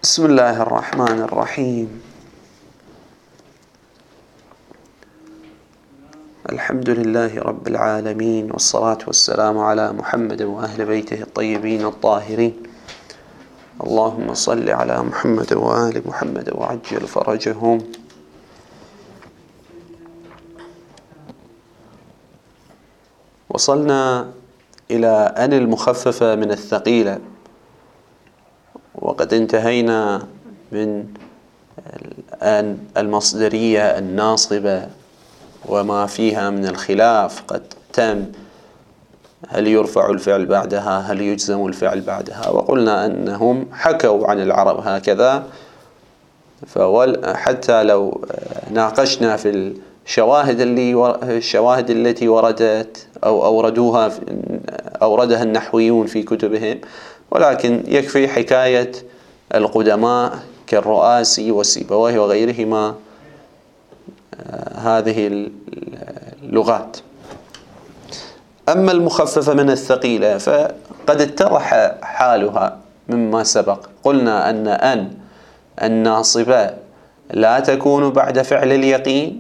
بسم الله الرحمن الرحيم. الحمد لله رب العالمين، والصلاة والسلام على محمد وأهل بيته الطيبين الطاهرين. اللهم صل على محمد وآل محمد وعجل فرجهم. وصلنا إلى أن المخففة من الثقيلة، وقد انتهينا من الآن المصدرية الناصبة وما فيها من الخلاف قد تم، هل يرفع الفعل بعدها، هل يجزم الفعل بعدها. وقلنا أنهم حكوا عن العرب هكذا، حتى لو ناقشنا في الشواهد التي وردت أو أوردها النحويون في كتبهم، ولكن يكفي حكاية القدماء كالرؤاسي والسيبويه وغيرهما هذه اللغات. أما المخففة من الثقيلة فقد اتضح حالها مما سبق. قلنا أن الناصبة لا تكون بعد فعل اليقين.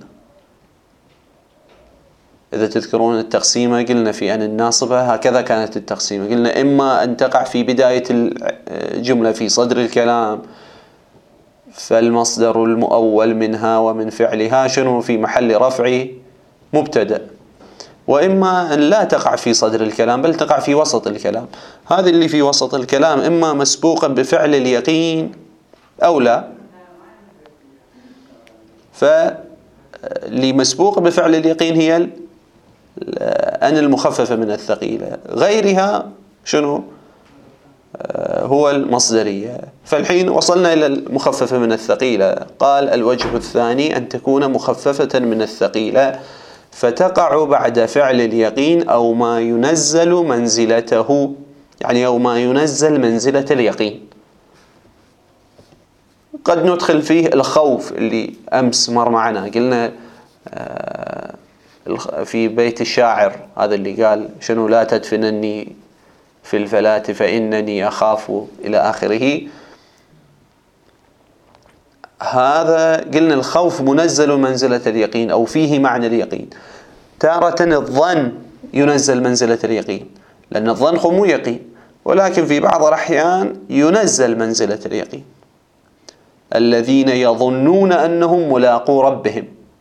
إذا تذكرون التقسيمة قلنا في أن الناصبة هكذا كانت التقسيمة، قلنا إما أن تقع في بداية الجملة في صدر الكلام فالمصدر المؤول منها ومن فعلها شنو في محل رفع مبتدأ، وإما أن لا تقع في صدر الكلام بل تقع في وسط الكلام. هذه اللي في وسط الكلام إما مسبوقا بفعل اليقين أو لا، فاللي مسبوق بفعل اليقين هي أن المخففة من الثقيلة، غيرها شنو هو المصدرية. فالحين وصلنا إلى المخففة من الثقيلة. قال الوجه الثاني أن تكون مخففة من الثقيلة فتقع بعد فعل اليقين أو ما ينزل منزلته، يعني أو ما ينزل منزلة اليقين. قد ندخل فيه الخوف اللي أمس مر معنا، قلنا في بيت الشاعر هذا اللي قال شنو لا تدفنني في الفلاة فإنني أخاف إلى آخره. هذا قلنا الخوف منزل منزلة اليقين أو فيه معنى اليقين. تارة الظن ينزل منزلة اليقين، لأن الظن هو مو يقين، ولكن في بعض الأحيان ينزل منزلة اليقين. الذين يظنون أنهم ملاقو ربهم،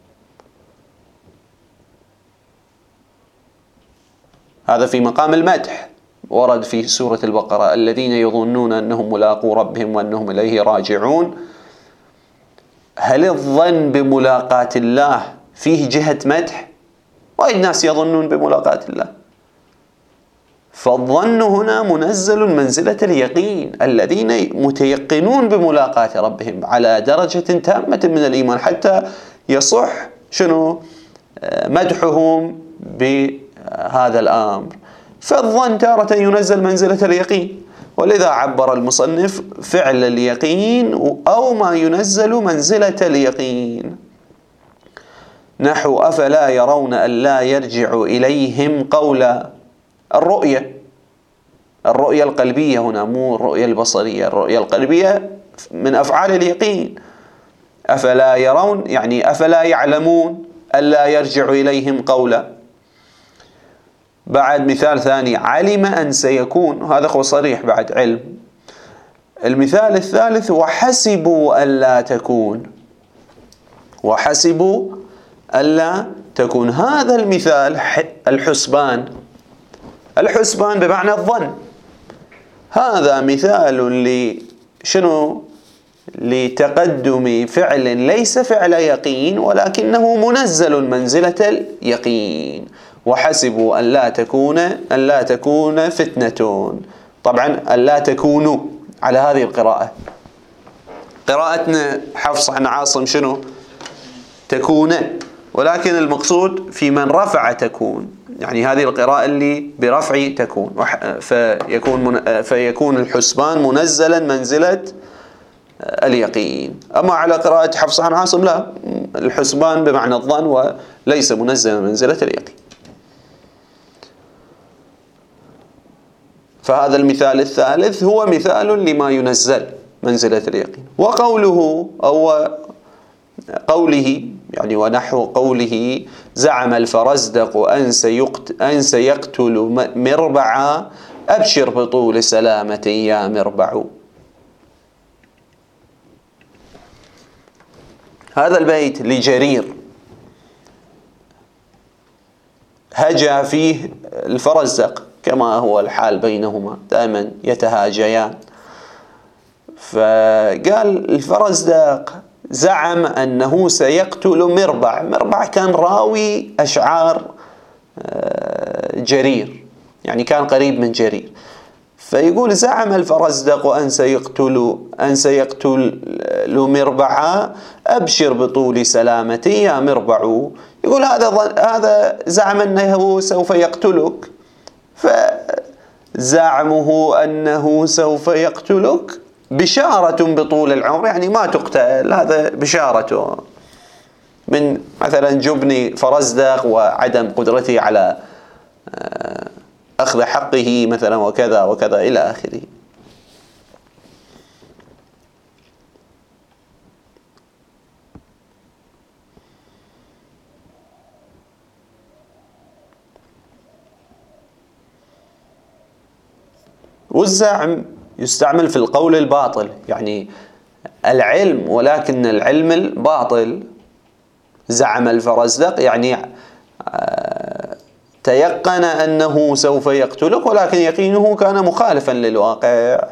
هذا في مقام المدح، ورد في سورة البقرة الذين يظنون أنهم ملاقو ربهم وأنهم إليه راجعون. هل الظن بملاقاة الله فيه جهة مدح؟ وايد ناس يظنون بملاقاة الله، فالظن هنا منزل منزلة اليقين. الذين متيقنون بملاقاة ربهم على درجة تامة من الإيمان حتى يصح شنو مدحهم بهذا الأمر. فالظن تارة ينزل منزلة اليقين، ولذا عبر المصنف فعل اليقين أو ما ينزل منزلة اليقين، نحو أفلا يرون أن لا يرجع إليهم قولا. الرؤية القلبية هنا، مو الرؤية البصرية. الرؤية القلبية من أفعال اليقين. أفلا يرون يعني أفلا يعلمون أن لا يرجع إليهم قولا. بعد مثال ثاني علم أن سيكون، هذا هو صريح بعد علم. المثال الثالث وحسبوا ألا تكون، وحسبوا ألا تكون. هذا المثال الحسبان بمعنى الظن. هذا مثال لتقدم فعل ليس فعل يقين ولكنه منزل منزلة اليقين. وحسبوا أن لا تكون فتنة. طبعا أن لا تكونوا على هذه القراءة. قراءتنا حفص عن عاصم شنو؟ تكون، ولكن المقصود في من رفع تكون، يعني هذه القراءة اللي برفع تكون، فيكون الحسبان منزلا منزلة اليقين. أما على قراءة حفص عن عاصم لا، الحسبان بمعنى الظن وليس منزلا منزلة اليقين. فهذا المثال الثالث هو مثال لما ينزل منزلة اليقين. وقوله أو قوله يعني ونحو قوله زعم الفرزدق أن سيقتل مربعا أبشر بطول سلامة يا مربع. هذا البيت لجرير هجا فيه الفرزدق كما هو الحال بينهما، دائما يتهاجيان. فقال الفرزدق زعم أنه سيقتل مربع. مربع كان راوي أشعار جرير، يعني كان قريب من جرير. فيقول زعم الفرزدق أن سيقتل مربعا أبشر بطول سلامتي يا مربع. يقول هذا زعم أنه سوف يقتلك، فزعمه أنه سوف يقتلك بشارة بطول العمر، يعني ما تقتل، هذا بشارته من مثلا جبن فرزدق وعدم قدرته على أخذ حقه مثلا وكذا وكذا إلى آخره. والزعم يستعمل في القول الباطل، يعني العلم ولكن العلم الباطل. زعم الفرزدق يعني تيقن أنه سوف يقتلك ولكن يقينه كان مخالفا للواقع.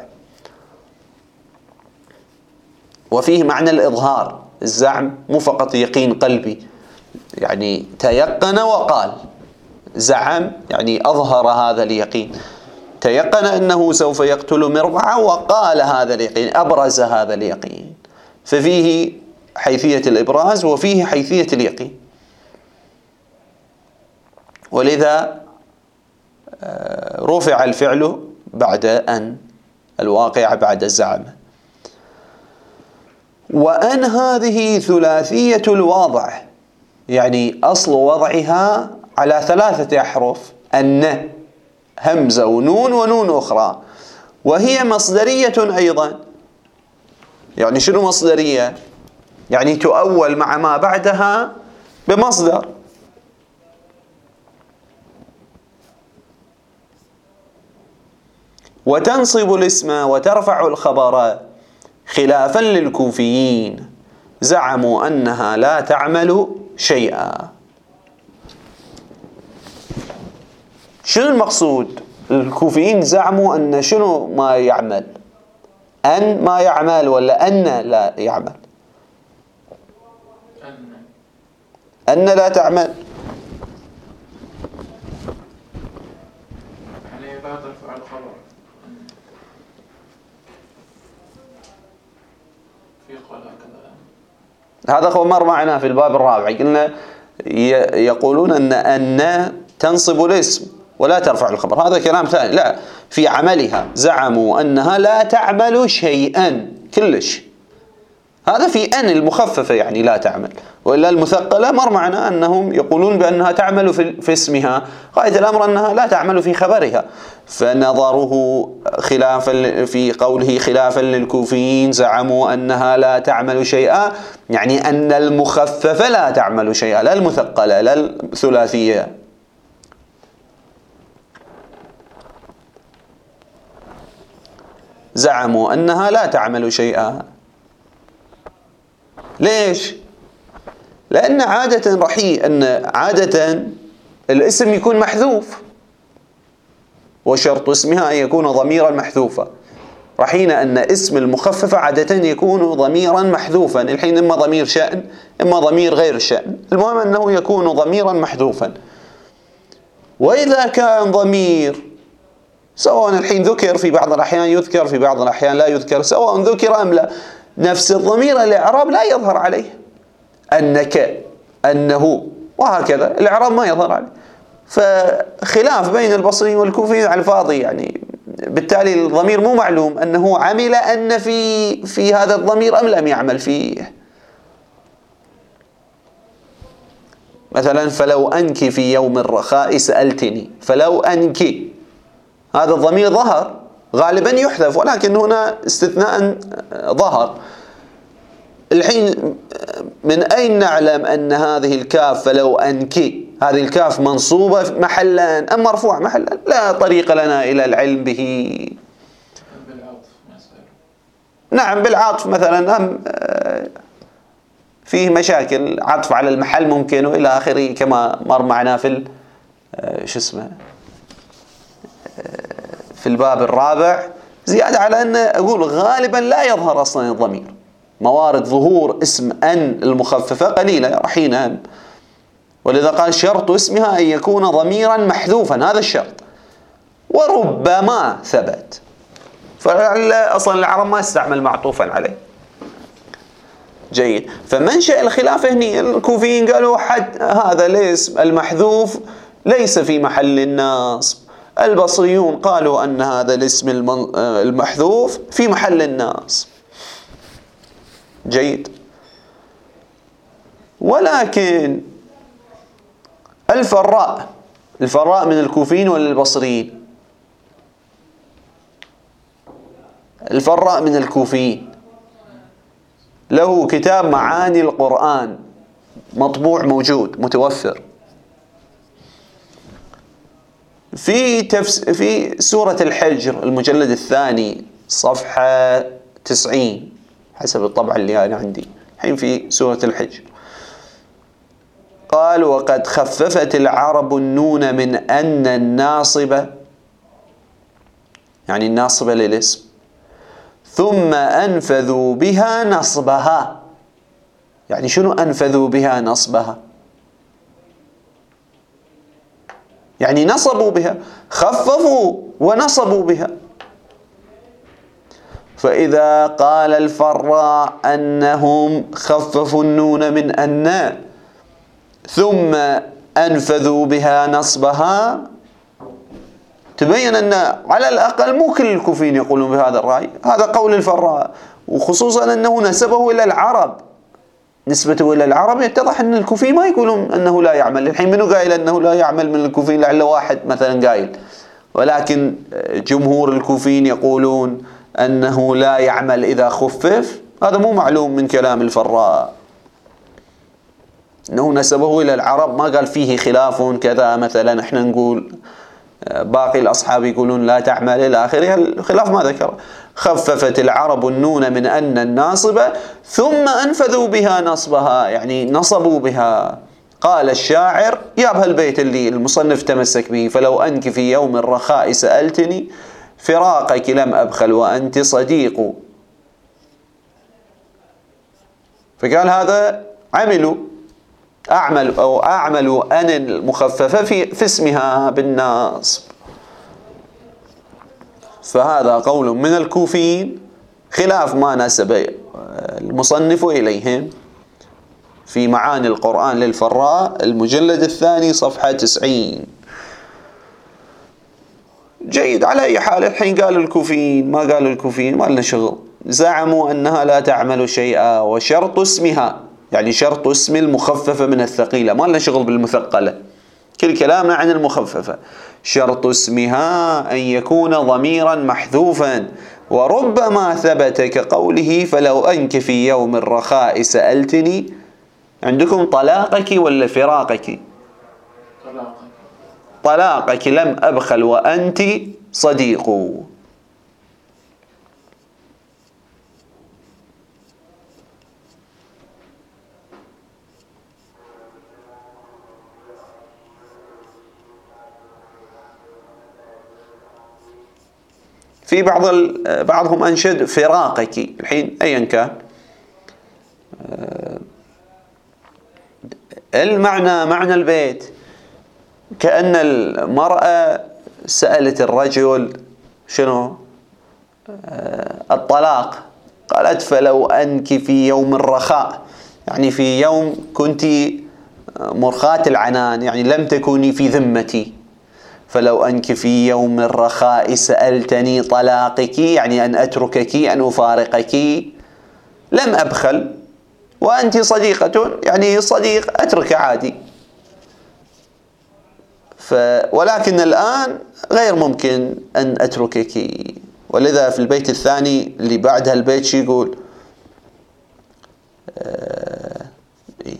وفيه معنى الإظهار، الزعم مو فقط يقين قلبي، يعني تيقن وقال. زعم يعني أظهر هذا اليقين، تيقن أنه سوف يقتل مربعا وقال هذا اليقين، أبرز هذا اليقين. ففيه حيثية الإبراز وفيه حيثية اليقين، ولذا رفع الفعل بعد أن، الواقع بعد الزعم. وأن هذه ثلاثية الوضع، يعني أصل وضعها على 3 أحرف، أن همزة ونون ونون أخرى، وهي مصدرية أيضا. يعني شنو مصدرية؟ يعني تؤول مع ما بعدها بمصدر. وتنصب الاسم وترفع الخبر خلافا للكوفيين زعموا أنها لا تعمل شيئا. شنو المقصود؟ الكوفيين زعموا أن شنو ما يعمل؟ أن ما يعمل ولا أن لا يعمل؟ أن لا تعمل، يعني لا ترفع الخبر. في قول هكذا، هذا هو مر معنا في الباب الرابع. قلنا يقولون أن تنصب الاسم ولا ترفع الخبر، هذا كلام ثاني. لا، في عملها زعموا أنها لا تعمل شيئا كلش، هذا في أن المخففة يعني لا تعمل. وإلا المثقلة مر معنا أنهم يقولون بأنها تعمل في اسمها، غاية الأمر أنها لا تعمل في خبرها. فنظره خلافا في قوله خلافا للكوفيين زعموا أنها لا تعمل شيئا، يعني أن المخففة لا تعمل شيئا، لا المثقلة لا الثلاثية. زعموا أنها لا تعمل شيئا. ليش؟ لأن عادة الاسم يكون محذوف، وشرط اسمها أن يكون ضميرا محذوفا. رحينا أن اسم المخففة عادة يكون ضميرا محذوفا، الحين إما ضمير شأن إما ضمير غير شأن، المهم أنه يكون ضميرا محذوفا. وإذا كان ضمير سواء الحين ذكر في بعض الأحيان يذكر في بعض الأحيان لا يذكر، سواء ذكر أم لا، نفس الضمير الإعراب لا يظهر عليه، أنك أنه وهكذا الإعراب ما يظهر عليه. فخلاف بين البصري والكوفي على الفاضي، يعني بالتالي الضمير مو معلوم أنه عمل أن في هذا الضمير أم لم يعمل فيه. مثلا فلو أنك في يوم الرخاء سألتني، فلو أنك هذا الضمير ظهر غالبا يحذف، ولكن هنا استثناء ظهر. الحين من أين نعلم أن هذه الكاف فلو أنك هذه الكاف منصوبة محلا أم مرفوع محلا؟ لا طريق لنا إلى العلم به. بالعطف مثلا. نعم بالعطف مثلا أم فيه مشاكل، عطف على المحل ممكن وإلى آخره كما مر معنا في شو اسمه في الباب الرابع. زيادة على أن أقول غالبا لا يظهر أصلا الضمير، موارد ظهور اسم أن المخففة قليلة رحينا، ولذا قال شرط اسمها أن يكون ضميرا محذوفا، هذا الشرط، وربما ثبت. فأصلا العرب ما استعمل معطوفا عليه. جيد. فمنشأ الخلاف هنا الكوفيين قالوا حد هذا الاسم المحذوف ليس في محل النصب، البصريون قالوا أن هذا الاسم المحذوف في محل النصب. جيد. ولكن الفراء من الكوفيين ولا البصريين؟ الفراء من الكوفيين، له كتاب معاني القرآن مطبوع موجود متوفر في سورة الحجر المجلد الثاني صفحة 90 حسب الطبعة اللي أنا عندي الحين في سورة الحجر. قال وقد خففت العرب النون من أن الناصبة، يعني الناصبة للاسم، ثم أنفذوا بها نصبها. يعني شنو أنفذوا بها نصبها؟ يعني نصبوا بها، خففوا ونصبوا بها. فإذا قال الفراء أنهم خففوا النون من أن ثم أنفذوا بها نصبها، تبين أن على الأقل مو كل الكوفيين يقولون بهذا الرأي، هذا قول الفراء، وخصوصا أنه نسبه إلى العرب، نسبته إلى العرب يتضح أن الكوفيين ما يقولون أنه لا يعمل. الحين منو قايل أنه لا يعمل من الكوفيين؟ لعل واحد مثلا قايل، ولكن جمهور الكوفيين يقولون أنه لا يعمل إذا خفف. هذا مو معلوم من كلام الفراء، أنه نسبه إلى العرب، ما قال فيه خلاف كذا مثلا احنا نقول باقي الأصحاب يقولون لا تعمل إلى آخره، الخلاف ما ذكر. خففت العرب النون من أن الناصبة ثم أنفذوا بها نصبها، يعني نصبوا بها. قال الشاعر، يا بهالبيت اللي المصنف تمسك به، فلو أنك في يوم الرخاء سألتني فراقك لم أبخل وأنت صديق. فقال هذا أعمل أن المخففة في اسمها بالنصب. فهذا قول من الكوفيين خلاف ما نسب المصنف إليهم في معاني القرآن للفراء المجلد الثاني صفحة 90. جيد. على أي حال الحين قالوا الكوفيين ما قالوا الكوفيين ما لنا شغل، زعموا أنها لا تعمل شيئا، وشرط اسمها يعني شرط اسم المخففة من الثقيلة، ما لنا شغل بالمثقلة، كل كلامنا عن المخففة. شرط اسمها أن يكون ضميرا محذوفا، وربما ثبت كقوله فلو أنك في يوم الرخاء سألتني. عندكم طلاقك ولا فراقك؟ طلاقك لم أبخل وأنت صديق. في بعضهم أنشد فراقك. الحين أيا كان معنى البيت كأن المرأة سألت الرجل شنو الطلاق، قالت فلو أنك في يوم الرخاء، يعني في يوم كنت مرخاة العنان، يعني لم تكوني في ذمتي. فلو أنك في يوم الرخاء سألتني طلاقك، يعني أن أتركك أن أفارقك، لم أبخل وأنت صديقة، يعني صديق أترك عادي. ولكن الآن غير ممكن أن أتركك، ولذا في البيت الثاني اللي بعدها البيت شو يقول؟ إيه؟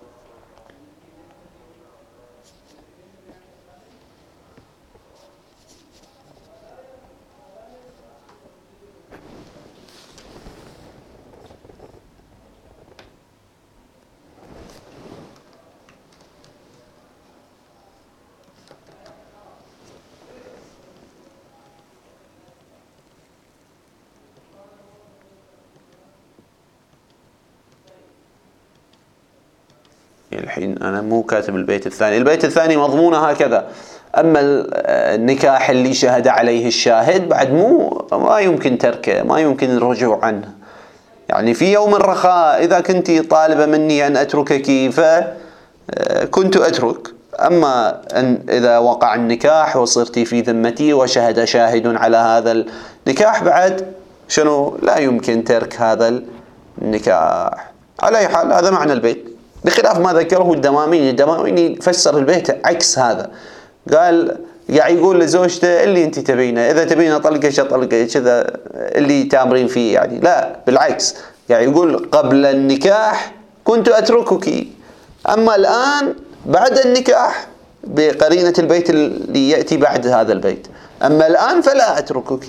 الحين أنا مو كاتب البيت الثاني. البيت الثاني مضمونه هكذا: أما النكاح اللي شهد عليه الشاهد بعد ما يمكن تركه، ما يمكن الرجوع عنه. يعني في يوم الرخاء إذا كنت طالبة مني أن أتركك فكنت أترك، أما إذا وقع النكاح وصرت في ذمتي وشهد شاهد على هذا النكاح بعد شنو؟ لا يمكن ترك هذا النكاح. على أي حال هذا معنى البيت، بخلاف ما ذكره الدماميني. الدماميني فسر البيت عكس هذا، قال يعني يقول لزوجته اللي انت تبينه، اذا تبينه طلقه اطلقه كذا اللي تامرين فيه، يعني لا بالعكس، يعني يقول قبل النكاح كنت اتركك، اما الان بعد النكاح بقرينة البيت اللي يأتي بعد هذا البيت، اما الان فلا اتركك.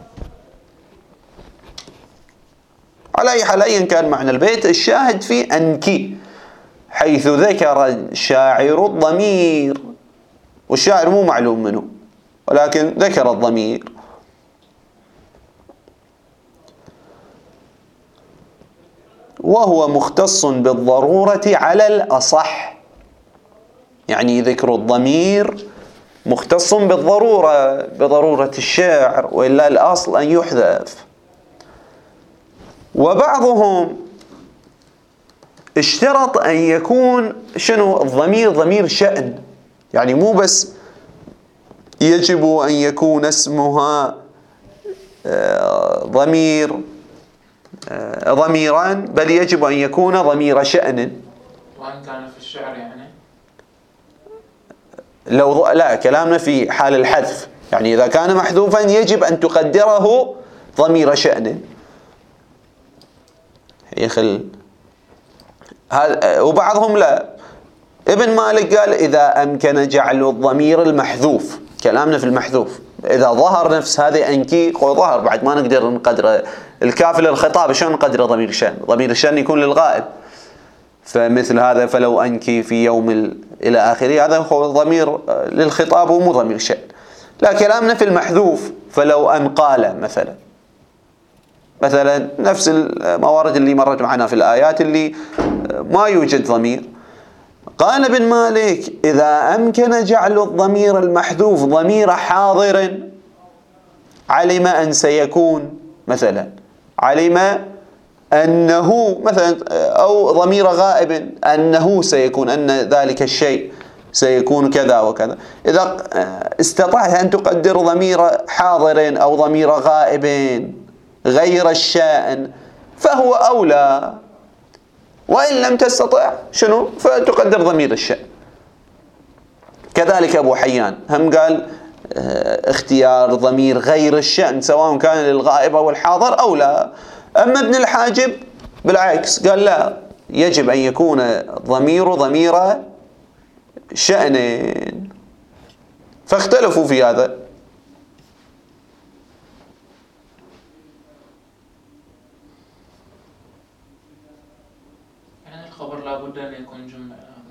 على اي حال ايا كان معنى البيت، الشاهد في انك، حيث ذكر الشاعر الضمير، والشاعر مو معلوم منه ولكن ذكر الضمير. وهو مختص بالضرورة على الأصح، يعني ذكر الضمير مختص بالضرورة، بضرورة الشعر، وإلا الأصل أن يحذف. وبعضهم اشترط أن يكون شنو الضمير؟ ضمير شأن، يعني مو بس يجب أن يكون اسمها ضميران، بل يجب أن يكون ضمير شأن. وإن كان في الشعر يعني لو لا، كلامنا في حال الحذف، يعني إذا كان محذوفا يجب أن تقدره ضمير شأن. وبعضهم لا. ابن مالك قال إذا أمكن جعل الضمير المحذوف، كلامنا في المحذوف، إذا ظهر نفس هذه أنكي ظهر بعد ما نقدر نقدر الكاف للخطاب، شلون نقدر ضمير الشأن؟ ضمير الشأن يكون للغائب، فمثل هذا فلو أنكي في يوم إلى آخره، هذا هو ضمير للخطاب ومو ضمير شأن. لا، كلامنا في المحذوف، فلو أن قال مثلا نفس الموارد اللي مرت معنا في الآيات اللي ما يوجد ضمير. قال ابن مالك إذا أمكن جعل الضمير المحذوف ضمير حاضر علم أن سيكون، مثلا علم أنه مثلا، أو ضمير غائب أنه سيكون، أن ذلك الشيء سيكون كذا وكذا، إذا استطعت أن تقدر ضمير حاضر أو ضمير غائب غير الشائن فهو أولى، وإن لم تستطع شنو؟ فتقدر ضمير الشأن. كذلك أبو حيان هم قال اختيار ضمير غير الشأن سواء كان للغائب أو الحاضر أولى. أما ابن الحاجب بالعكس قال لا، يجب أن يكون ضمير شأن، فاختلفوا في هذا. الخبر لابد أن يكون جملة.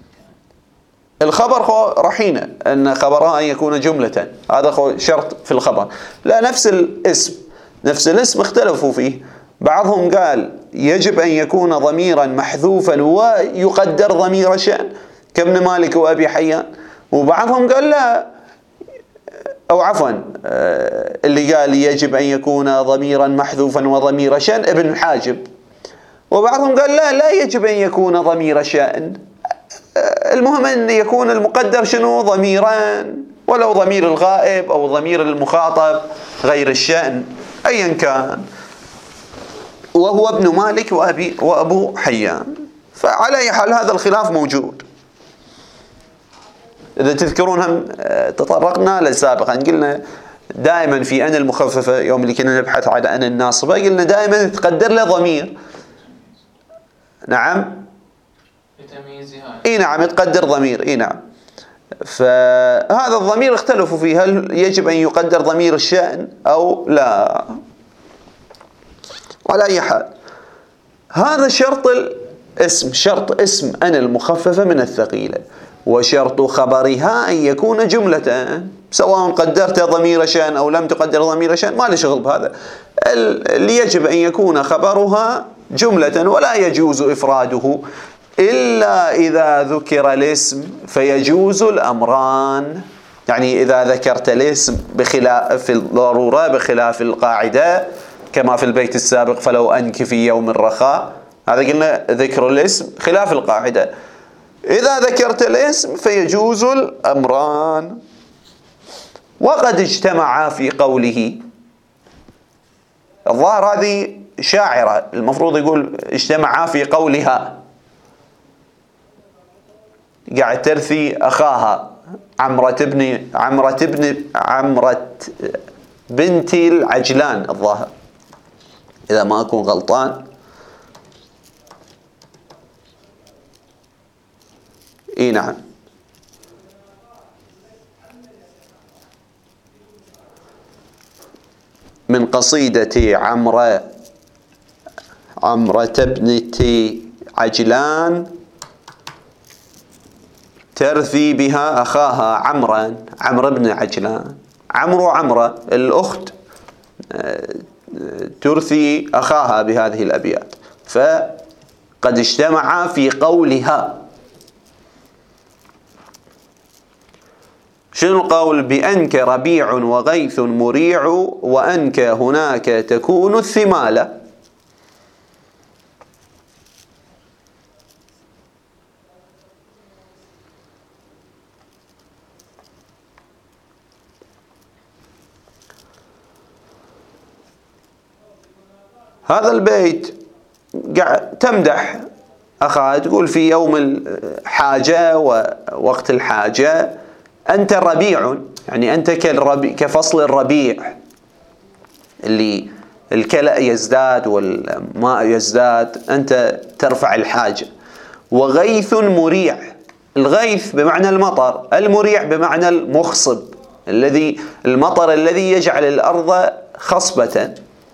الخبر رحينة أن خبرها أن يكون جملة، هذا شرط في الخبر. لا، نفس الاسم اختلفوا فيه. بعضهم قال يجب أن يكون ضميرا محذوفا ويقدر ضمير شأن كابن مالك وأبي حيان، وبعضهم قال لا، أو عفوا اللي قال يجب أن يكون ضميرا محذوفا وضمير شأن ابن الحاجب، وبعضهم قال لا يجب أن يكون ضمير شأن، المهم أن يكون المقدر شنو؟ ضميران، ولو ضمير الغائب أو ضمير المخاطب غير الشأن أيا كان. وهو ابن مالك وأبو حيان. فعلى أي حال هذا الخلاف موجود. إذا تذكرون هم تطرقنا له سابقا، قلنا دائما في أن المخففة، يوم اللي كنا نبحث على أن الناصبة قلنا دائما تقدر له ضمير. نعم، لتمييزها. اي نعم، تقدر ضمير، اي نعم. فهذا الضمير اختلفوا فيه، هل يجب أن يقدر ضمير الشأن أو لا؟ وعلى أي حال هذا شرط الاسم، شرط اسم أن المخففة من الثقيلة. وشرط خبرها أن يكون جملة، سواء قدرت ضمير شأن أو لم تقدر ضمير شأن ما له شغل بهذا. اللي يجب أن يكون خبرها جملة، ولا يجوز إفراده إلا إذا ذكر الاسم فيجوز الأمران. يعني إذا ذكرت الاسم بخلاف الضرورة، بخلاف القاعدة، كما في البيت السابق فلو أنك في يوم الرخاء، هذا قلنا ذكر الاسم خلاف القاعدة. إذا ذكرت الاسم فيجوز الأمران. وقد اجتمعا في قوله، الظاهر هذه شاعرة، المفروض يقول اجتمعا في قولها، قاعد ترثي أخاها عمرة بنت العجلان الظاهر، إذا ما أكون غلطان. إي نعم، من قصيدة عمرة بنت عجلان ترثي بها أخاها عمرو بن عجلان. عمرة الأخت ترثي أخاها بهذه الأبيات، فقد اجتمعا في قولها. شنو القول؟ بأنك ربيع وغيث مريع وأنك هناك تكون الثمالة. هذا البيت قاعد تمدح أخاها، تقول في يوم الحاجة ووقت الحاجة أنت ربيع، يعني أنت كفصل الربيع اللي الكلأ يزداد والماء يزداد، أنت ترفع الحاجة. وغيث مريع، الغيث بمعنى المطر، المريع بمعنى المخصب، المطر الذي يجعل الأرض خصبة.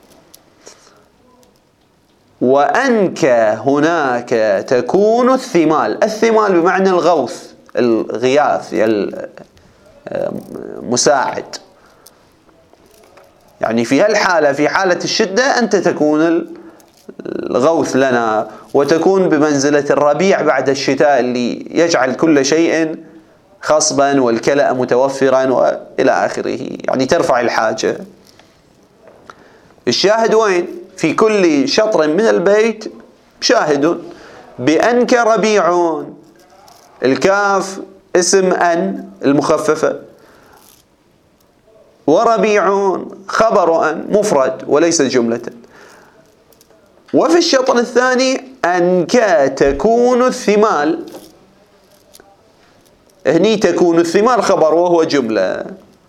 وأنك هناك تكون الثمال بمعنى الغوث، الغياث، المساعد. يعني في هالحالة، في حالة الشدة أنت تكون الغوث لنا، وتكون بمنزلة الربيع بعد الشتاء اللي يجعل كل شيء خصبا والكلأ متوفرا وإلى آخره، يعني ترفع الحاجة. الشاهد وين؟ في كل شطر من البيت شاهد. بأنك ربيع، الكاف اسم أن المخففة، وربيع خبر أن مفرد وليس جملة. وفي الشطر الثاني أنك تكون الثمال، هني تكون الثمال خبر وهو جملة.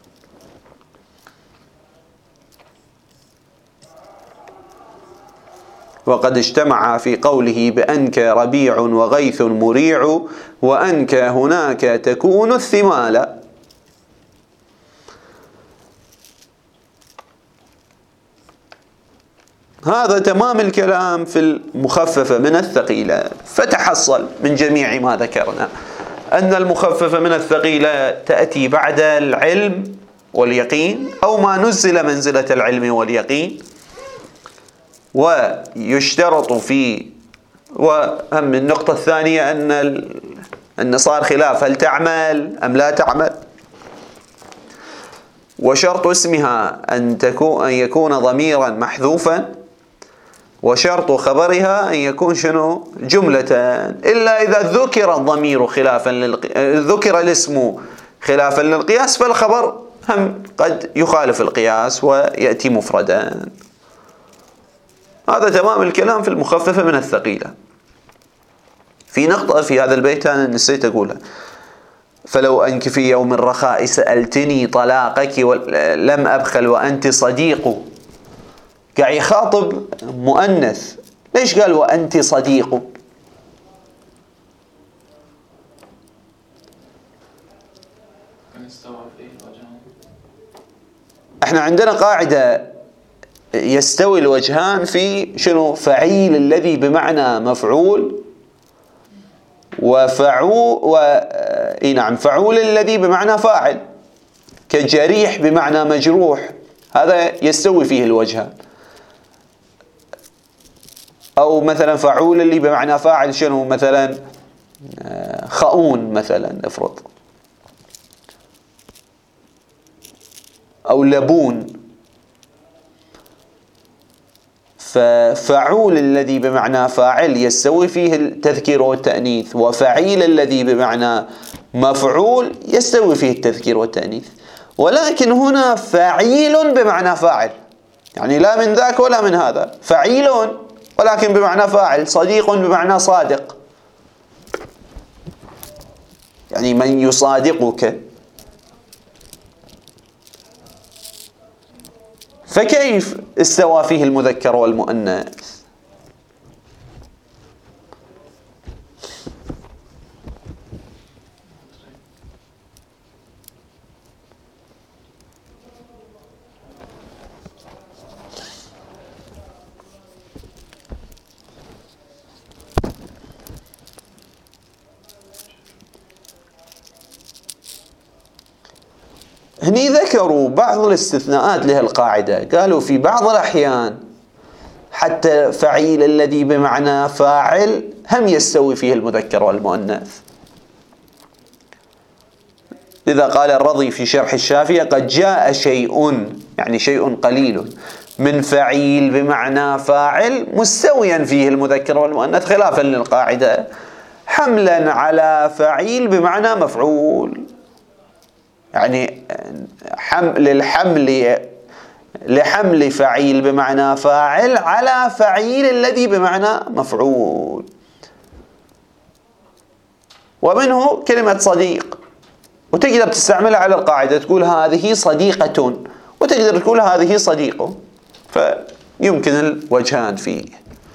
وقد اجتمع في قوله بأنك ربيع وغيث مريع وأنك هناك تكون الثمال. هذا تمام الكلام في المخففة من الثقيلة. فتحصل من جميع ما ذكرنا أن المخففة من الثقيلة تأتي بعد العلم واليقين، أو ما نزل منزلة العلم واليقين. ويشترط في، وهم النقطة الثانية أن صار خلاف هل تعمل أم لا تعمل. وشرط اسمها أن يكون ضميرا محذوفا، وشرط خبرها أن يكون شنو؟ جملة، إلا إذا ذكر الضمير ذكر الاسم خلافا للقياس، فالخبر هم قد يخالف القياس ويأتي مفردا. هذا تمام الكلام في المخففة من الثقيلة. في نقطة في هذا البيت أنا نسيت أقولها، فلو أنك في يوم الرخاء سألتني طلاقك لم أبخل وأنت صديق. قاعد يخاطب مؤنث، ليش قال وأنت صديق؟ احنا عندنا قاعدة يستوي الوجهان في شنو؟ فعيل الذي بمعنى مفعول، فعول الذي بمعنى فاعل، كجريح بمعنى مجروح، هذا يستوي فيه الوجهان. أو مثلا فعول اللي بمعنى فاعل شنو؟ مثلا خؤون مثلا افرض، أو لبون. ففعول الذي بمعنى فاعل يستوي فيه التذكير والتأنيث، وفعيل الذي بمعنى مفعول يستوي فيه التذكير والتأنيث. ولكن هنا فعيل بمعنى فاعل، يعني لا من ذاك ولا من هذا، فعيل ولكن بمعنى فاعل، صديق بمعنى صادق، يعني من يصادقك. فكيف استوى فيه المذكر والمؤنث؟ هني ذكروا بعض الاستثناءات لهالقاعدة، قالوا في بعض الأحيان حتى فعيل الذي بمعنى فاعل هم يستوي فيه المذكر والمؤنث. لذا قال الرضي في شرح الشافية: قد جاء شيء، يعني شيء قليل، من فعيل بمعنى فاعل مستويا فيه المذكر والمؤنث، خلافا للقاعدة، حملا على فعيل بمعنى مفعول، يعني لحمل فعيل بمعنى فاعل على فعيل الذي بمعنى مفعول. ومنه كلمة صديق، وتقدر تستعملها على القاعدة، تقول هذه صديقة، وتقدر تقول هذه صديقة، فيمكن الوجهان فيه.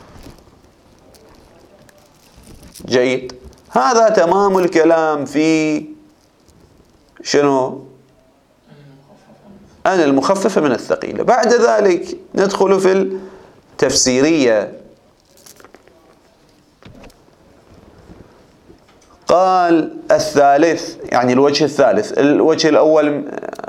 جيد، هذا تمام الكلام في شنو؟ أن المخففة من الثقيلة. بعد ذلك ندخل في التفسيرية. قال الثالث، يعني الوجه الثالث. الوجه الأول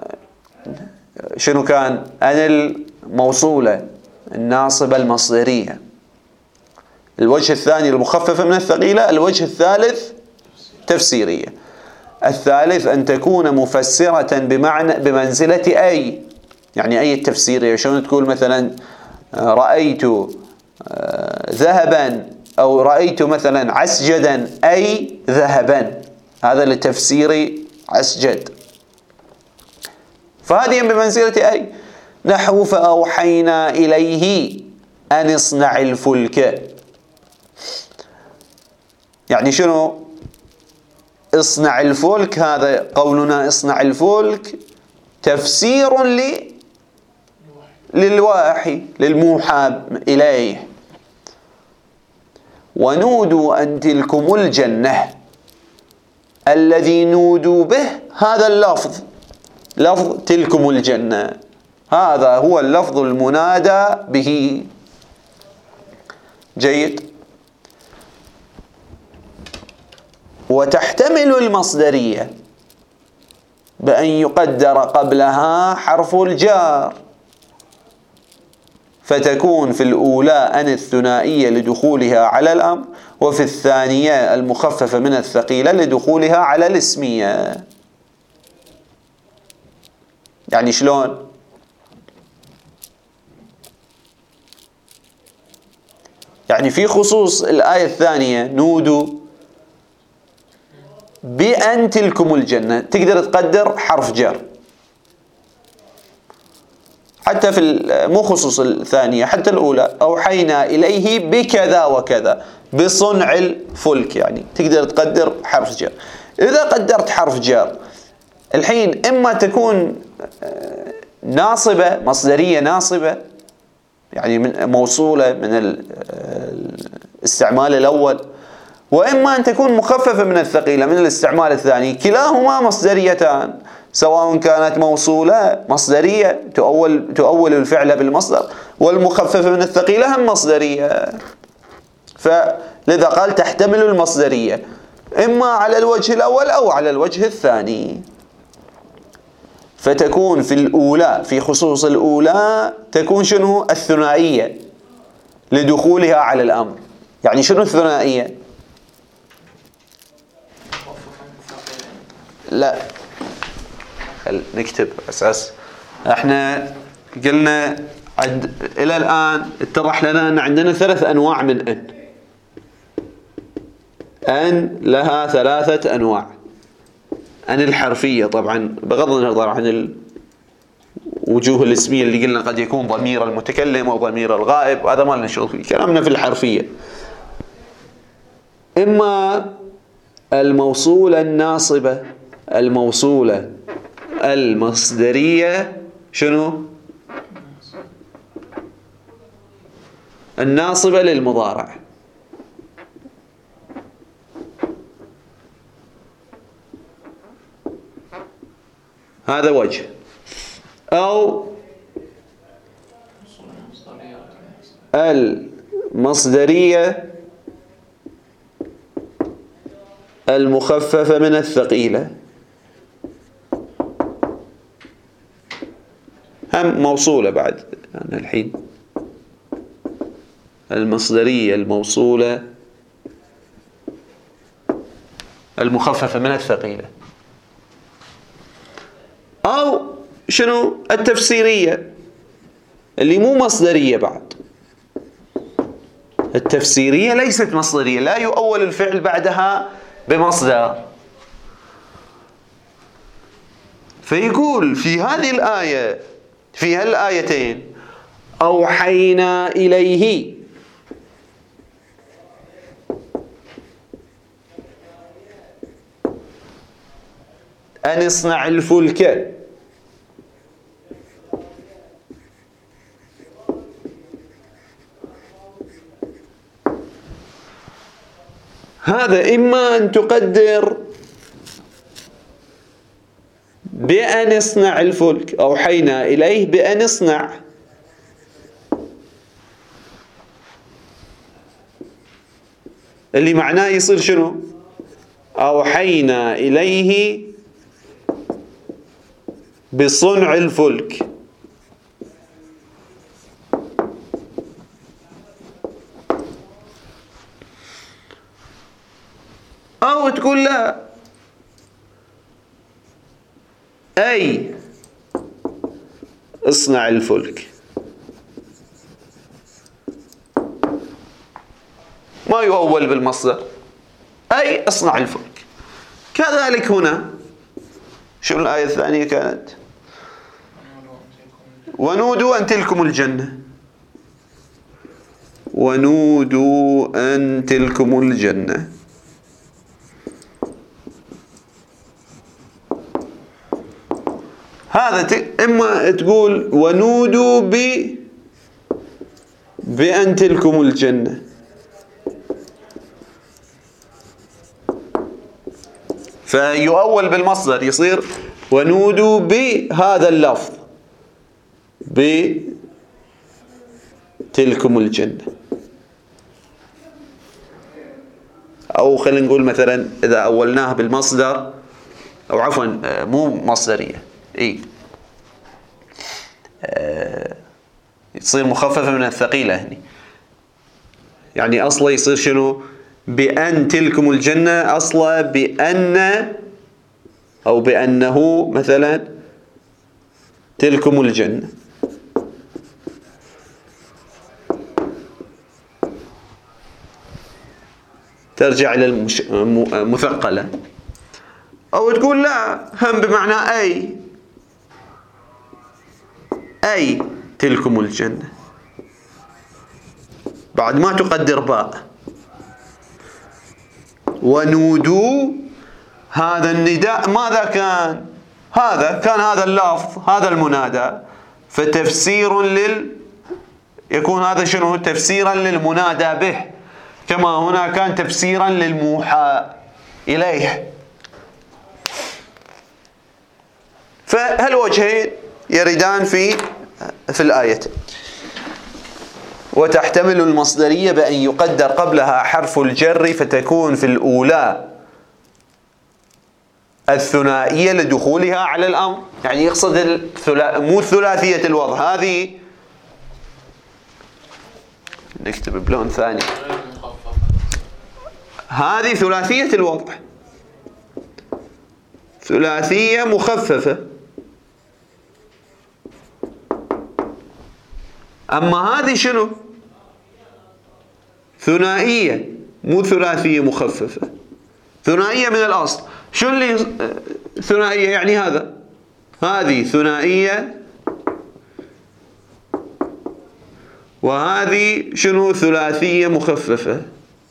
شنو كان؟ أن الموصولة الناصبة المصدرية. الوجه الثاني المخففة من الثقيلة. الوجه الثالث تفسيرية. الثالث أن تكون مفسرة بمنزلة أي، يعني أي التفسيرية. شلون تقول مثلا رأيت ذهبا، أو رأيت مثلا عسجدا أي ذهبا، هذا لتفسير عسجد، فهذه بمنزلة أي. نحو فأوحينا إليه أن اصنع الفلك، يعني شنو؟ اصنع الفلك، هذا قولنا اصنع الفلك تفسير للواحي، للموحى إليه. ونودوا أن تلكم الجنة، الذي نودوا به هذا اللفظ، لفظ تلكم الجنة، هذا هو اللفظ المنادى به. جيد. وتحتمل المصدرية بأن يقدر قبلها حرف الجار، فتكون في الأولى أن الثنائية لدخولها على الأمر، وفي الثانية المخففة من الثقيلة لدخولها على الاسمية. يعني شلون؟ يعني في خصوص الآية الثانية نودوا بأن تلكم الجنة، تقدر تقدر حرف جر، حتى في مو خصوص الثانية، حتى الأولى أوحينا إليه بكذا وكذا، بصنع الفلك، يعني تقدر تقدر حرف جر. إذا قدرت حرف جر الحين إما تكون ناصبة، مصدرية ناصبة، يعني من موصولة من الاستعمال الأول، وإما أن تكون مخففة من الثقيلة من الاستعمال الثاني. كلاهما مصدريتان، سواء كانت موصولة مصدرية تؤول الفعل بالمصدر، والمخففة من الثقيلة هم مصدرية. فلذا قال تحتمل المصدرية إما على الوجه الأول أو على الوجه الثاني. فتكون في الأولى، في خصوص الأولى، تكون شنو؟ الثنائية لدخولها على الأمر. يعني شنو الثنائية؟ لا، نكتب أساس. احنا قلنا إلى الآن اتضح لنا أن عندنا 3 أنواع من أن لها 3 أنواع. أن الحرفية طبعا بغض النظر عن الوجوه الاسمية اللي قلنا قد يكون ضمير المتكلم أو ضمير الغائب، هذا ما لنا شغل فيه، كلامنا في الحرفية. إما الموصولة الناصبة، الموصولة المصدرية، شنو؟ الناصبة للمضارع، هذا وجه. أو المصدرية المخففة من الثقيلة، هم موصولة بعد. يعني الحين المصدرية الموصولة المخففة من الثقيلة. أو شنو؟ التفسيرية اللي مو مصدرية بعد. التفسيرية ليست مصدرية، لا يؤول الفعل بعدها بمصدر. فيقول في هذه الآية، في هالآيتين، أوحينا إليه أن اصنع الفلك. هذا إما أن تقدر بأن اصنع الفلك، أوحينا إليه بأن اصنع، اللي معناه يصير شنو؟ أوحينا إليه بصنع الفلك. أو تقول لا، أي اصنع الفلك، ما يؤول بالمصدر، أي اصنع الفلك. كذلك هنا شو الآية الثانية كانت؟ ونودوا أن تلكم الجنة، ونودوا أن تلكم الجنة. هذا إما تقول ونودوا بأن تلكم الجنة، فيؤول بالمصدر، يصير ونودوا بهذا اللفظ بتلكم الجنة. أو خلينا نقول مثلا إذا أولناه بالمصدر، أو عفوا مو مصدرية، يصير مخففة من الثقيلة هنا. يعني أصله يصير شنو؟ بأن تلكم الجنة، أصله بأن أو بأنه مثلا تلكم الجنة. ترجع إلى المثقلة. أو تقول لا، هم بمعنى أي تلكم الجنة، بعد ما تقدر باء. ونودوا هذا النداء ماذا كان؟ هذا اللفظ، هذا المنادى، فتفسير يكون هذا شنو؟ تفسيرا للمنادى به، كما هنا كان تفسيرا للموحى إليه. فهالوجهين يردان في الآية. وتحتمل المصدرية بأن يقدر قبلها حرف الجر فتكون في الأولى الثنائية لدخولها على الأمر، يعني يقصد مو ثلاثية الوضع، هذه نكتب بلون ثاني، هذه ثلاثية الوضع، ثلاثية مخففة. أما هذه شنو؟ ثنائية مو ثلاثية مخففة، ثنائية من الأصل. شو اللي ثنائية؟ يعني هذه ثنائية، وهذه شنو؟ ثلاثية مخففة.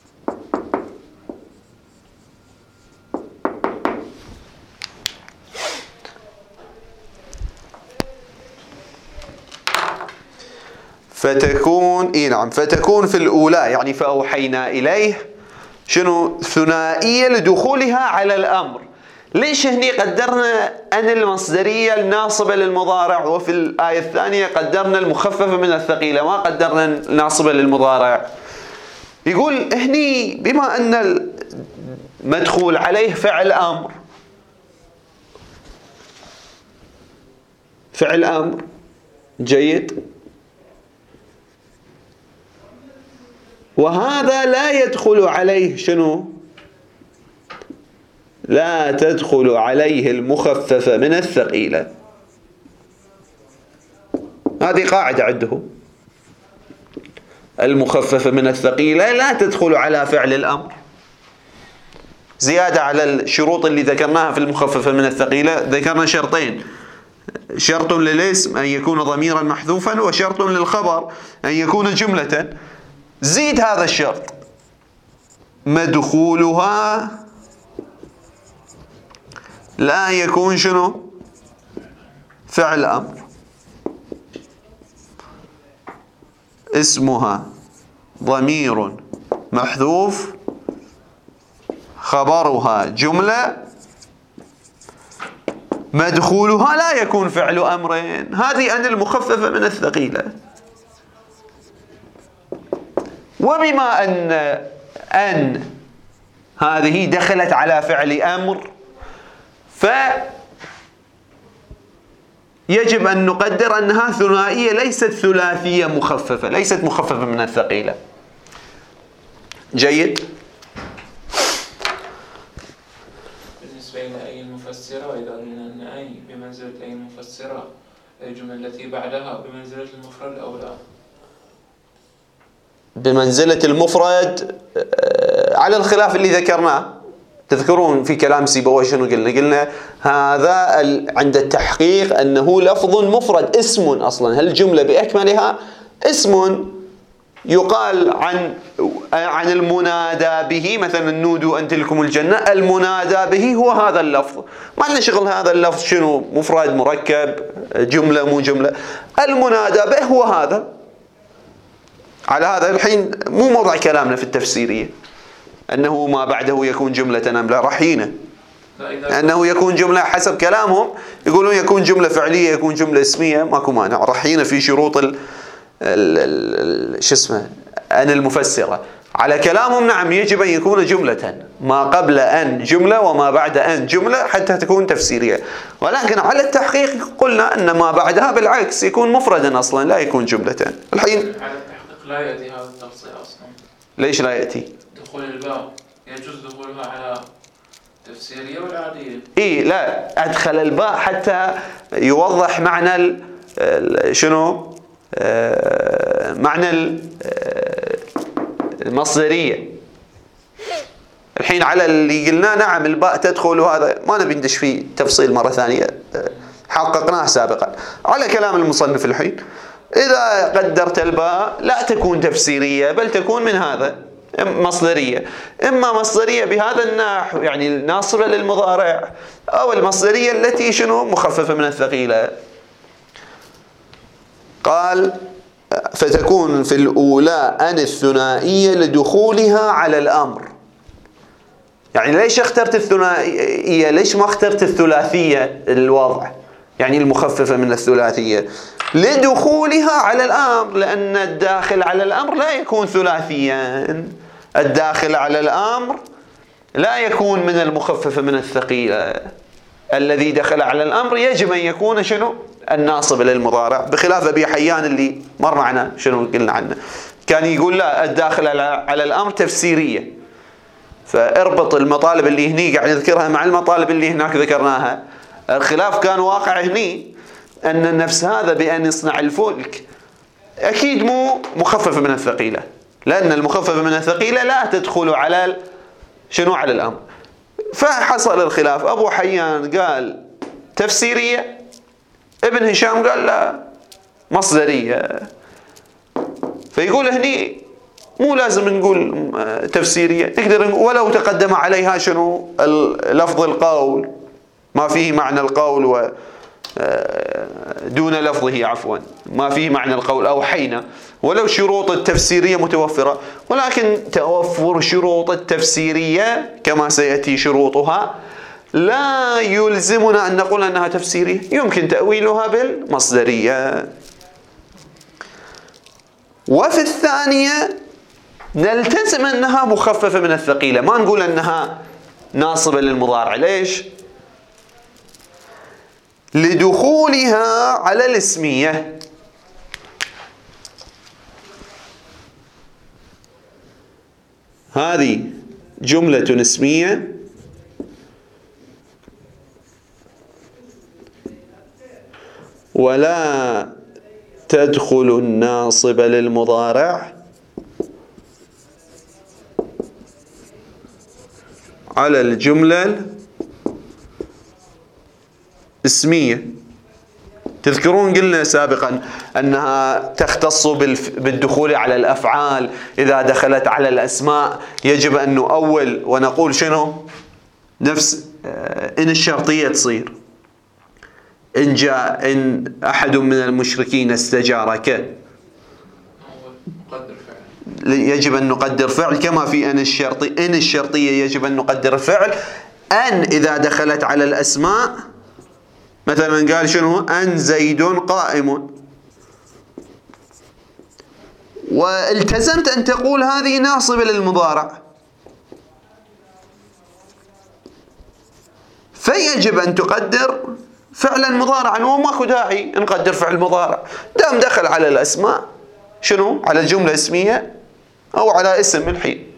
فتكون في الأولى يعني فأوحينا إليه شنو؟ ثنائية لدخولها على الأمر. ليش هني قدرنا أن المصدرية الناصبة للمضارع، وفي الآية الثانية قدرنا المخففة من الثقيلة، ما قدرنا الناصبة للمضارع؟ يقول هني بما أن المدخول عليه فعل أمر جيد، وهذا لا يدخل عليه شنو؟ لا تدخل عليه المخففة من الثقيلة. هذه قاعدة عنده، المخففة من الثقيلة لا تدخل على فعل الأمر، زيادة على الشروط اللي ذكرناها في المخففة من الثقيلة. ذكرنا شرطين، شرط للاسم أن يكون ضميرا محذوفا، وشرط للخبر أن يكون جملة. زيد هذا الشرط، مدخولها لا يكون شنو؟ فعل أمر، اسمها ضمير محذوف، خبرها جملة، مدخولها لا يكون فعل أمرين. هذه أن المخففة من الثقيلة. وبما أن هذه دخلت على فعل أمر، فيجب أن نقدر أنها ثنائية ليست ثلاثية مخففة، ليست مخففة من الثقيلة. جيد. بالنسبة إلى أي المفسرة، إذا قلنا أن أي بمنزلة أي المفسرة، الجملة التي بعدها بمنزلة المفرد أو لا؟ بمنزلة المفرد على الخلاف اللي ذكرناه. تذكرون في كلام سيبويه شنو قلنا هذا عند التحقيق أنه لفظ مفرد، اسم أصلا. هالجملة بأكملها اسم يقال عن المنادى به، مثلا نودوا أن تلكم الجنة، المنادى به هو هذا اللفظ. ما لنا شغل هذا اللفظ شنو، مفرد مركب، جملة مو جملة. المنادى به هو هذا. على هذا الحين مو موضع كلامنا في التفسيرية أنه ما بعده يكون جملة أم لا، رحينة أنه يكون جملة حسب كلامهم. يقولون يكون جملة فعلية، يكون جملة اسمية، ماكو مانع. رحينة في شروط شو اسمه أن المفسرة. على كلامهم نعم يجب أن يكون جملة، ما قبل أن جملة وما بعد أن جملة حتى تكون تفسيرية. ولكن على التحقيق قلنا أن ما بعدها بالعكس يكون مفردا أصلا، لا يكون جملة. الحين على التحقيق لا يأتي هذا التفصيل أصلا. ليش لا يأتي؟ دخول الباب يجوز دخولها على تفسيرية ولا عادية؟ إيه لا، أدخل الباء حتى يوضح معنى شنو؟ معنى المصدرية. الحين على اللي قلنا نعم الباء تدخل، وهذا ما نبي ندش فيه تفصيل مرة ثانية، حققناه سابقا. على كلام المصنف الحين إذا قدرت الباء لا تكون تفسيرية، بل تكون من هذا مصدرية، إما مصدرية بهذا النحو يعني ناصبة للمضارع، أو المصدرية التي شنو مخففة من الثقيلة. قال فتكون في الأولى أن الثنائية لدخولها على الأمر. يعني ليش اخترت الثنائية؟ ليش ما اخترت الثلاثية الوضع يعني المخففة من الثلاثية؟ لدخولها على الأمر، لأن الداخل على الأمر لا يكون ثلاثيا، الداخل على الأمر لا يكون من المخففة من الثقيلة. الذي دخل على الأمر يجب أن يكون شنو؟ الناصب للمضارع، بخلاف أبي حيان اللي مر معنا شنو قلنا عنه، كان يقول لا الداخل على الأمر تفسيرية. فاربط المطالب اللي هني قاعد نذكرها مع المطالب اللي هناك ذكرناها. الخلاف كان واقع هني أن النفس هذا بأن يصنع الفلك أكيد مو مخفف من الثقيلة، لأن المخفف من الثقيلة لا تدخل على شنو؟ على الأمر. فحصل الخلاف، أبو حيان قال تفسيرية، ابن هشام قال لا مصدرية. فيقول هني مو لازم نقول تفسيرية، نقدر ولو تقدم عليها شنو؟ لفظ القول، ما فيه معنى القول دون لفظه، عفوا ما فيه معنى القول أو حين، ولو شروط التفسيرية متوفرة، ولكن توفر شروط التفسيرية كما سيأتي شروطها لا يلزمنا أن نقول أنها تفسيرية، يمكن تأويلها بالمصدرية. وفي الثانية نلتزم أنها مخففة من الثقيلة، ما نقول أنها ناصبة للمضارع. ليش؟ لدخولها على الاسمية. هذه جملة اسمية ولا تدخل الناصب للمضارع على الجملة اسمية. تذكرون قلنا سابقا أنها تختص بالدخول على الأفعال، إذا دخلت على الأسماء يجب أن نؤول ونقول شنو؟ نفس إن الشرطية تصير إن جاء إن أحد من المشركين استجارك، يجب أن نقدر فعل كما في إن الشرطية يجب أن نقدر فعل. أن إذا دخلت على الأسماء مثلا قال شنو؟ أن زيد قائم، والتزمت أن تقول هذه ناصبة للمضارع، فيجب أن تقدر فعلا مضارعا، وماكو داعي نقدر فعل مضارع دام دخل على الأسماء شنو؟ على الجملة اسمية أو على اسم الحين.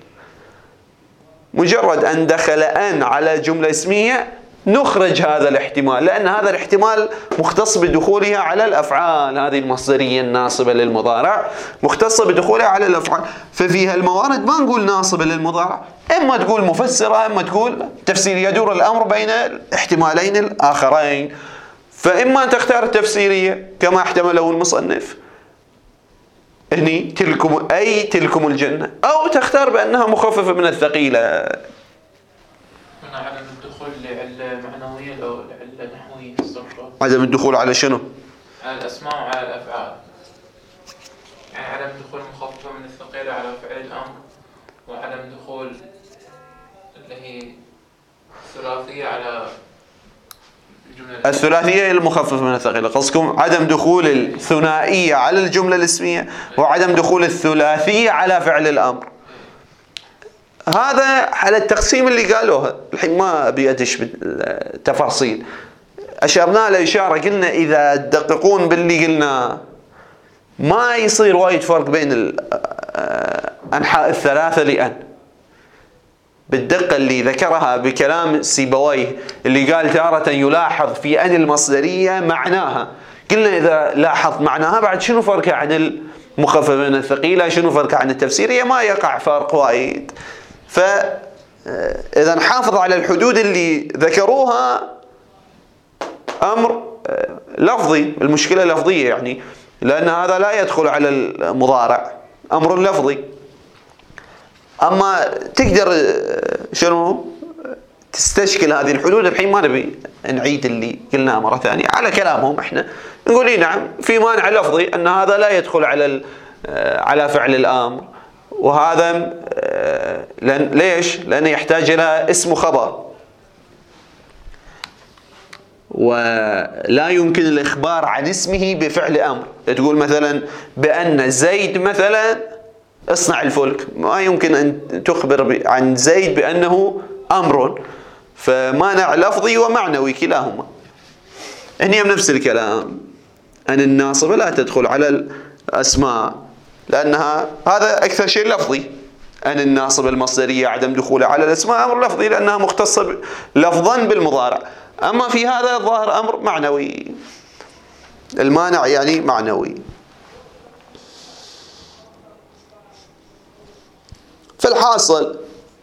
مجرد أن دخل أن على جملة اسمية نخرج هذا الاحتمال، لأن هذا الاحتمال مختص بدخولها على الأفعال. هذه المصدرية الناصبة للمضارع مختصة بدخولها على الأفعال، ففيها الموارد ما نقول ناصبة للمضارع، إما تقول مفسرة إما تقول تفسير، يدور الأمر بين الاحتمالين الآخرين. فإما أن تختار التفسيرية كما احتمله المصنف هني تلكم الجنة، أو تختار بأنها مخففة من الثقيلة. هنا عدم الدخول لعلة معنوية أو لعلة نحوية. عدم الدخول على شنو؟ على الأسماء وعلى الأفعال، يعني عدم دخول مخففة من الثقيلة على فعل الأمر، وعدم دخول اللي هي الثلاثية على الجملة الثلاثية المخففة من الثقيلة. قصدكم عدم دخول الثنائية على الجملة الاسمية وعدم دخول الثلاثية على فعل الأمر. هذا على التقسيم اللي قالوها الحين، ما أبي أدش بالتفاصيل. أشرنا له إشارة، قلنا إذا تدققون باللي قلنا ما يصير وايد فرق بين الأنحاء الثلاثة لأن، بالدقة اللي ذكرها بكلام سيبويه اللي قال تارة يلاحظ في أن المصدرية معناها. قلنا إذا لاحظ معناها بعد شنو فرقها عن المخفف من الثقيلة، شنو فرقها عن التفسيرية؟ ما يقع فرق وايد. فإذا نحافظ على الحدود اللي ذكروها أمر لفظي، المشكلة لفظية يعني، لأن هذا لا يدخل على المضارع، أمر لفظي. أما تقدر شنو تستشكل هذه الحدود. الحين ما نبي نعيد اللي قلناه مرة ثانية على كلامهم، احنا نقول إيه نعم في مانع لفظي أن هذا لا يدخل على فعل الأمر، وهذا ليش؟ لأنه يحتاج إلى اسم وخبر، ولا يمكن الإخبار عن اسمه بفعل أمر. تقول مثلا بأن زيد مثلا اصنع الفلك، ما يمكن أن تخبر عن زيد بأنه أمر، فمانع لفظي ومعنوي كلاهما. هني نفس الكلام، أن الناصبة لا تدخل على الأسماء لأنها هذا أكثر شيء لفظي. أن الناصبة المصدرية عدم دخولها على الأسماء أمر لفظي لأنها مختصة لفظا بالمضارع. أما في هذا الظاهر أمر معنوي، المانع يعني معنوي. فالحاصل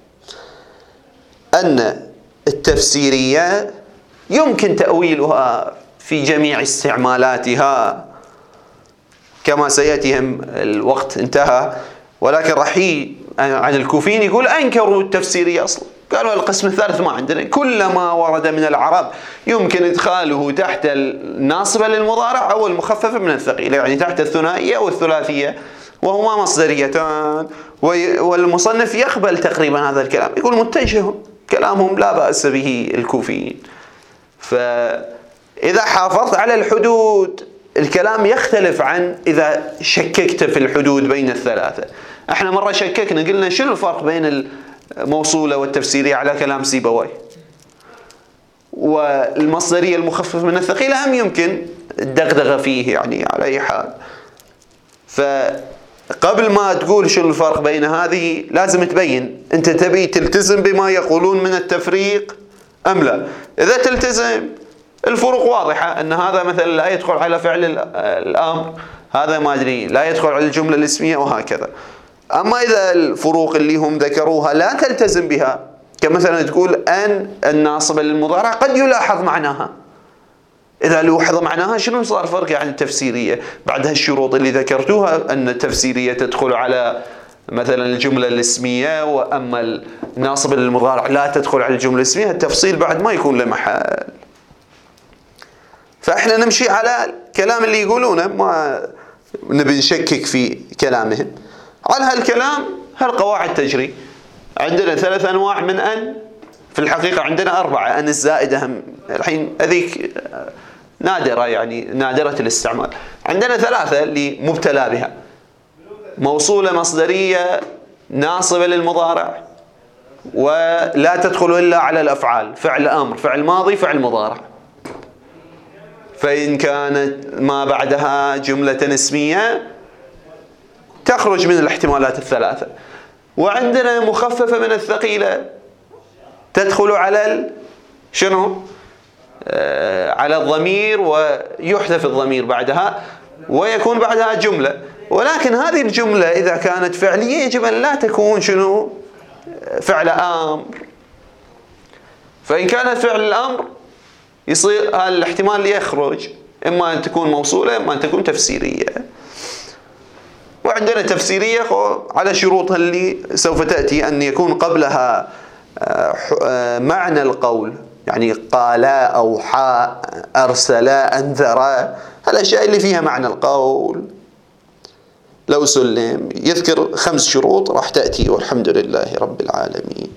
أن التفسيرية يمكن تأويلها في جميع استعمالاتها كما سيأتي، الوقت انتهى، ولكن رحيل عن الكوفيين يقول أنكروا التفسيرية أصلا، قالوا القسم الثالث ما عندنا، كل ما ورد من العرب يمكن إدخاله تحت الناصبة للمضارع أو المخففة من الثقيلة، يعني تحت الثنائية والثلاثية وهما مصدريتان. والمصنف يقبل تقريبا هذا الكلام، يقول متجه كلامهم لا بأس به الكوفيين. فإذا حافظت على الحدود الكلام يختلف عن إذا شككت في الحدود بين الثلاثة. احنا مرة شككنا قلنا شنو الفرق بين الموصولة والتفسيرية على كلام سيبويه، والمصدرية المخفف من الثقيلة هم يمكن الدغدغة فيه يعني على أي حال. فقبل ما تقول شنو الفرق بين هذه لازم تبين أنت تبي تلتزم بما يقولون من التفريق أم لا. إذا تلتزم الفروق واضحة، أن هذا مثلا لا يدخل على فعل الأمر، هذا ما أدري لا يدخل على الجملة الاسمية وهكذا. أما إذا الفروق اللي هم ذكروها لا تلتزم بها، كمثلا تقول أن الناصبة للمضارع قد يلاحظ معناها، إذا لوحظ معناها شنو صار فرق عن التفسيرية بعد هالشروط اللي ذكرتوها، أن التفسيرية تدخل على مثلا الجملة الاسمية، وأما الناصبة للمضارع لا تدخل على الجملة الاسمية، التفصيل بعد ما يكون له محل. فإحنا نمشي على الكلام اللي يقولونه، ما نبي نشكك في كلامهم. على هالكلام هالقواعد تجري. عندنا 3 أنواع من أن، في الحقيقة عندنا 4 أن الزائدة هم الحين هذيك نادرة، يعني نادرة الاستعمال. عندنا 3 اللي مبتلى بها: موصولة مصدرية ناصبة للمضارع ولا تدخل إلا على الأفعال، فعل أمر، فعل ماضي، فعل مضارع. فإن كانت ما بعدها جملة اسمية تخرج من الاحتمالات ال3. وعندنا مخففة من الثقيلة تدخل على شنو؟ على الضمير، ويحذف الضمير بعدها ويكون بعدها جملة. ولكن هذه الجملة إذا كانت فعلية يجب أن لا تكون شنو؟ فعل أمر. فإن كانت فعل الأمر يصير هذا الاحتمال اللي يخرج، إما أن تكون موصولة إما أن تكون تفسيرية. وعندنا تفسيرية على شروطها اللي سوف تأتي، أن يكون قبلها معنى القول، يعني قالا، أوحى، أرسلا، أنذرا، هالأشياء اللي فيها معنى القول. لو سلم يذكر 5 شروط راح تأتي، والحمد لله رب العالمين.